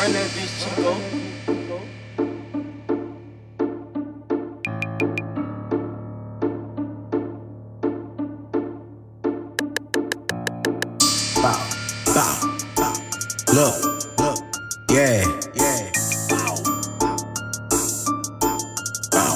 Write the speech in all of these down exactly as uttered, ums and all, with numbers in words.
Run that bitch, Chico. Bow, bow, bow. Look, look, yeah, yeah. Bow, bow,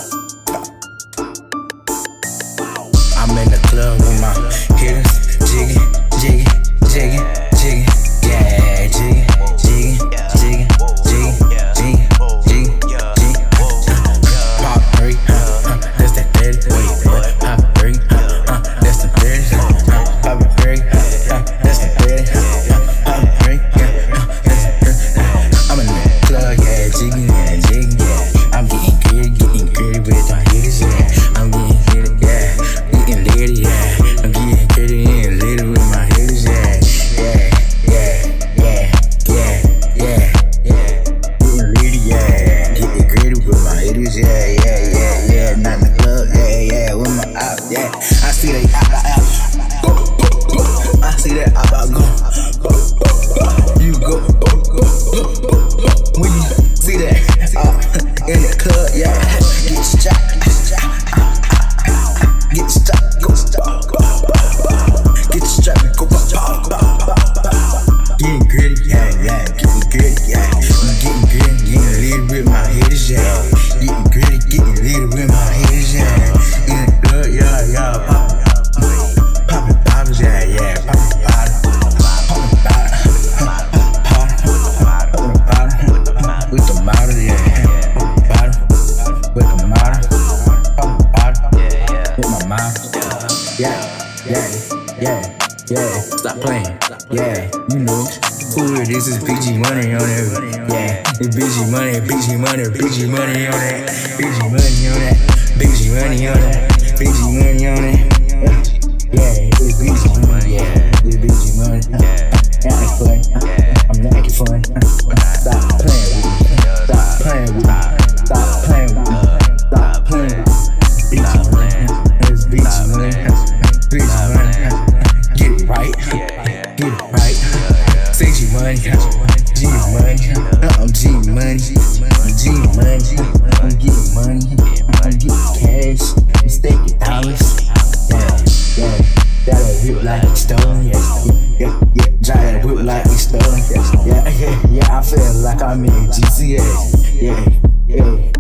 bow. I'm in the club with my hitters, jigging, jigging, jigging, jigging, yeah, jigging, jigging, jigging, jigging, jigging, jigging, jigging. Pop three, uh, that's that thirty. Wait, what? Pop three, uh, that's the thirty. Pop three, uh, that's the thirty. Pop three, yeah, that's the thirty. I'm in the club, yeah, jigging, yeah, jigging, yeah. I'm getting gritty, getting gritty with my hitters, yeah. I'm getting gritty, yeah, getting litty, yeah. I'm getting gritty and litty with my hitters, yeah, yeah, yeah, yeah, yeah, yeah, yeah. Getting litty, yeah, getting gritty with my hitters, yeah, yeah, yeah, yeah. Not in the club, yeah, yeah, with my out, yeah. I see they out, out, out. I see that out, out, go. You go. When you see that uh, in the club, yeah, get strapped, get strapped, go stop, get strapped and go pop, pop, pop, pop, pop. Getting gritty, yeah, yeah, getting gritty, yeah. I'm getting gritty, getting lit with my hitters, yeah. Getting gritty, getting lit with my hitters, yeah. In the club, yeah, yeah, pop, popping bottles, yeah, yeah, popping bottles, popping bottles. With the model, yeah, bottle, with the model, pop the bottle, with my mouth, yeah, yeah, yeah, yeah. Stop playing, yeah, you know who it is. Is B G Money on it, yeah. It's B G Money, B G Money, B G Money on it, B G Money on that, B G Money on that, B G Money on it, yeah. It's B G Money, yeah, it's B G Money. Yeah, I'm fun, I'm not acting fun. Stop playing with me. Stop playing with me. Stop playing with me. Stop playing with me. B G Money. It's B G Money. B G Money. Get it right. Get it right. Say G Money. G Money. I'm G Money. I'm G Money. I'm getting money. I'm getting cash. I'm staking dollars. Yeah, yeah. That'll whip like it's stolen. Yeah, yeah, yeah. Drive that whip like it's stolen. Yeah, yeah, yeah. I feel like I'm in G T A. Yeah, yeah.